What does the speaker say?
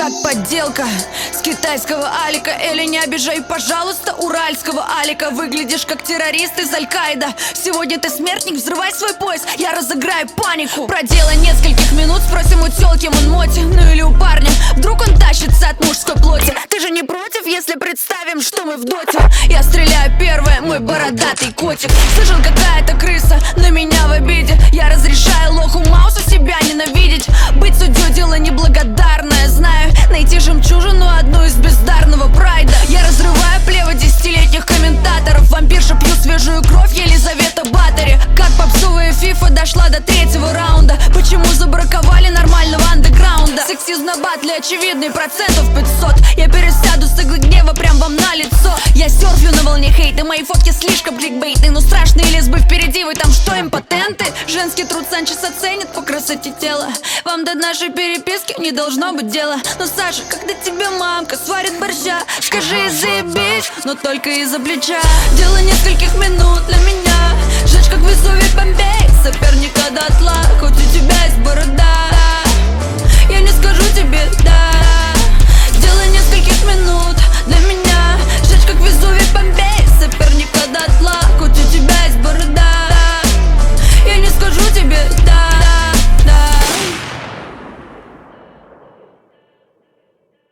как подделка с китайского алика. Или не обижай, пожалуйста, уральского алика. Выглядишь как террорист из Аль-Каида. Сегодня ты смертник, взрывай свой пояс, я разыграю панику. Про дело нескольких минут спросим у тёлки Мунмоти, ну или у парня, вдруг он тащится от мужской плоти. Ты же не против, если представим, что мы в доте? Я стреляю первая, мой бородатый котик. Слышал, какая-то крыса на меня в обиде. Я разрешаю лоху Маусу себя ненавидеть. Быть судьей дело неблагодарное, знаю. Найти жемчужину одну из бездарного прайда. Я разрываю плево 10-летних комментаторов. Вампирша пью свежую кровь, Елизавета Баттери. Как попсовая фифа дошла до 3-го раунда. Почему забраковали нормального андеграунда? Сексизм на батле очевидный, процентов 500. Я пересяду с иглы гнева прям вам на лицо. Я серфлю на волне хейта, мои фотки слишком кликбейтные. Ну страшные лесбы впереди, вы там что, импотенты? Женский труд Санчес оценит по красоте тела. Вам до нашей переписки не должно быть дела. Но, Саша, когда тебе мамка сварит борща, скажи заебись, но только из-за плеча. Дело нескольких минут для меня, жечь как Везувий Помпей, сопер